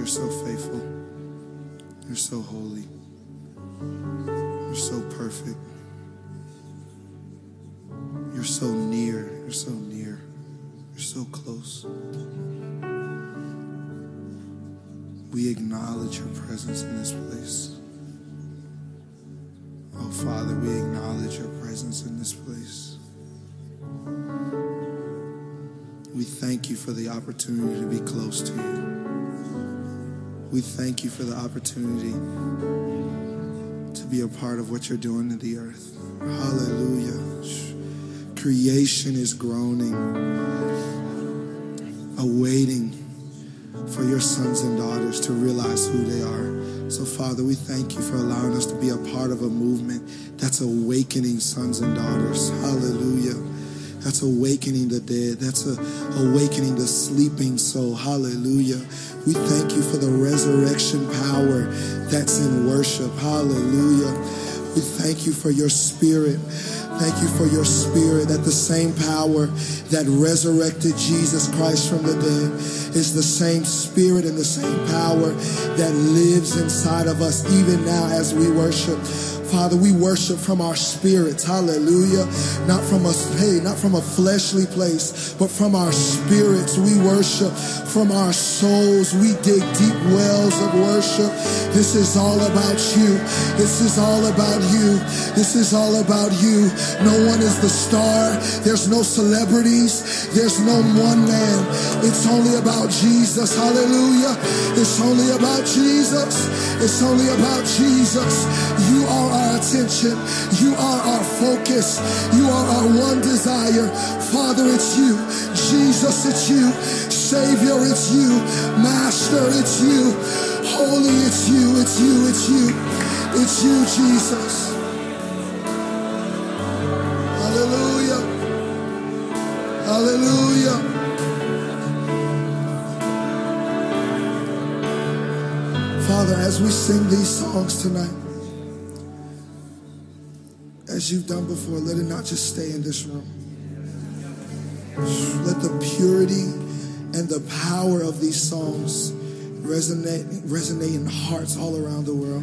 so faithful. You're so holy. You're so perfect. You're so near. You're so near. You're so close. We acknowledge your presence in this place. Oh, Father, we acknowledge your presence in this place. We thank you for the opportunity to be close to you. We thank you for the opportunity to be a part of what you're doing in the earth. Hallelujah. Creation is groaning, awaiting for your sons and daughters to realize who they are. So, Father, we thank you for allowing us to be a part of a movement that's awakening sons and daughters. Hallelujah. That's awakening the dead. That's awakening the sleeping soul. Hallelujah. We thank you for the resurrection power that's in worship. Hallelujah. We thank you for your spirit. Thank you for your spirit, that the same power that resurrected Jesus Christ from the dead is the same spirit and the same power that lives inside of us even now as we worship. Father, we worship from our spirits, hallelujah, not from a fleshly place, but from our spirits. We worship from our souls. We dig deep wells of worship. This is all about you. This is all about you. This is all about you. No one is the star. There's no celebrities. There's no one man. It's only about Jesus, hallelujah. It's only about Jesus. It's only about Jesus. You are our attention. You are our focus. You are our one desire. Father, it's you. Jesus, it's you. Savior, it's you. Master, it's you. Holy, it's you. It's you. It's you. It's you, Jesus. Hallelujah. Hallelujah. Father, as we sing these songs tonight, as you've done before, let it not just stay in this room. Let the purity and the power of these songs resonate in hearts all around the world.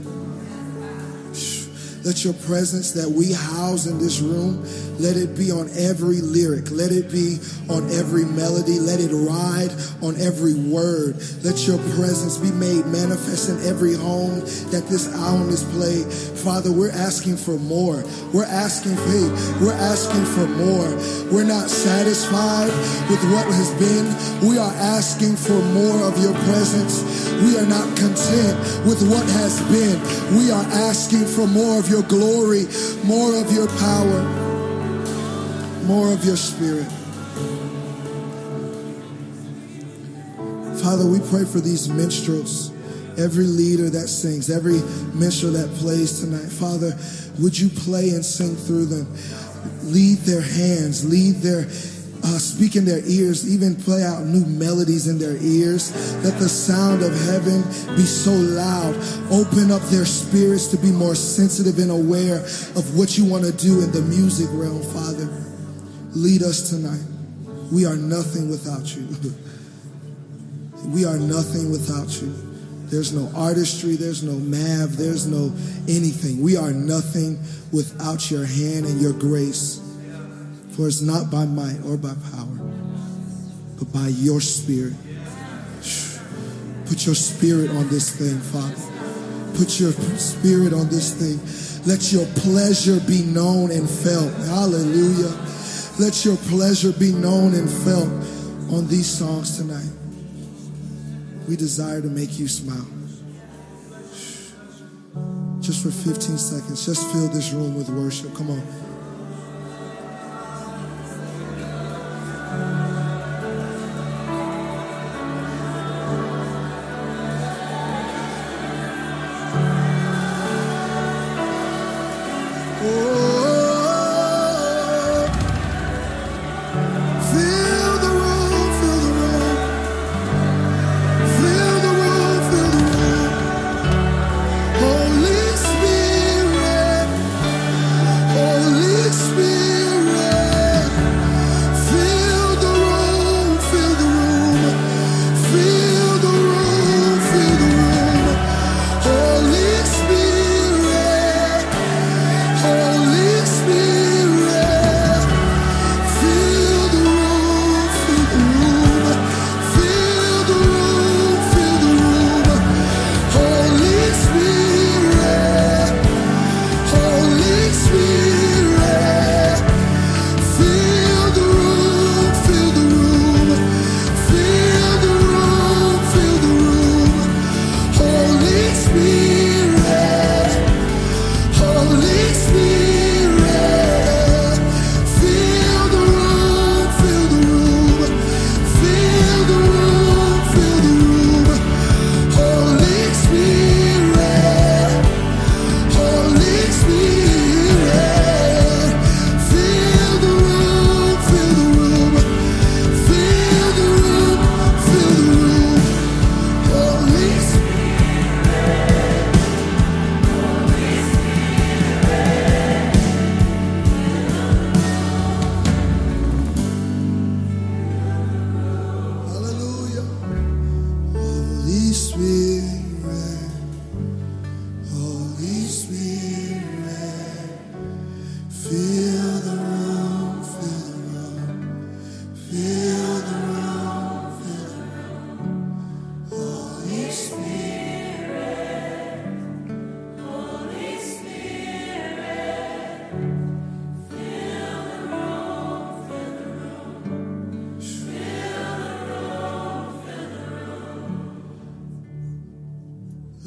Let your presence that we house in this room, let it be on every lyric. Let it be on every melody. Let it ride on every word. Let your presence be made manifest in every home that this album is played. Father, we're asking for more. We're asking for more. We're not satisfied with what has been. We are asking for more of your presence. We are not content with what has been. We are asking for more of your glory, more of your power, more of your spirit. Father, we pray for these minstrels, every leader that sings, every minstrel that plays tonight. Father, would you play and sing through them? Lead their hands, lead their speak in their ears, even play out new melodies in their ears. Let the sound of heaven be so loud. Open up their spirits to be more sensitive and aware of what you want to do in the music realm, Father. Lead us tonight. We are nothing without you. We are nothing without you. There's no artistry, there's no mav, there's no anything. We are nothing without your hand and your grace. For it's not by might or by power, but by your spirit. Put your spirit on this thing, Father. Put your spirit on this thing. Let your pleasure be known and felt. Hallelujah. Let your pleasure be known and felt on these songs tonight. We desire to make you smile. Just for 15 seconds, just fill this room with worship. Come on. Holy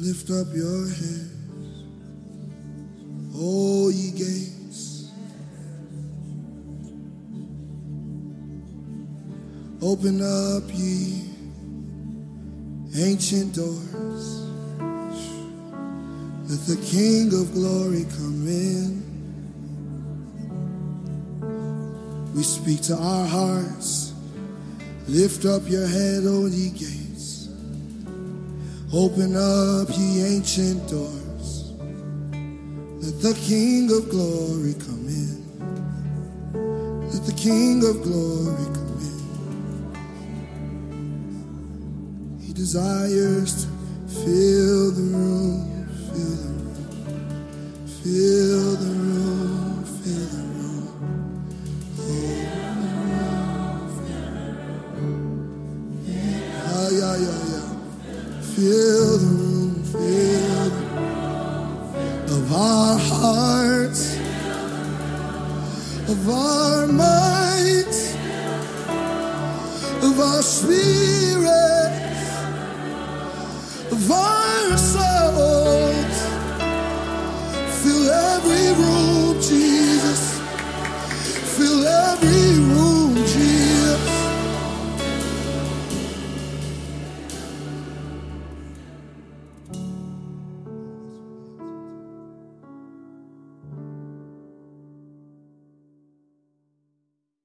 Lift up your heads, O ye gates. Open up ye ancient doors. Let the King of glory come in. We speak to our hearts. Lift up your head, O ye gates. Open up ye ancient doors. Let the King of glory come in. Let the King of glory come in. He desires to fill the room, fill the room, fill the room, fill the room. Fill the room, fill the room of our hearts, of our minds, of our spirit.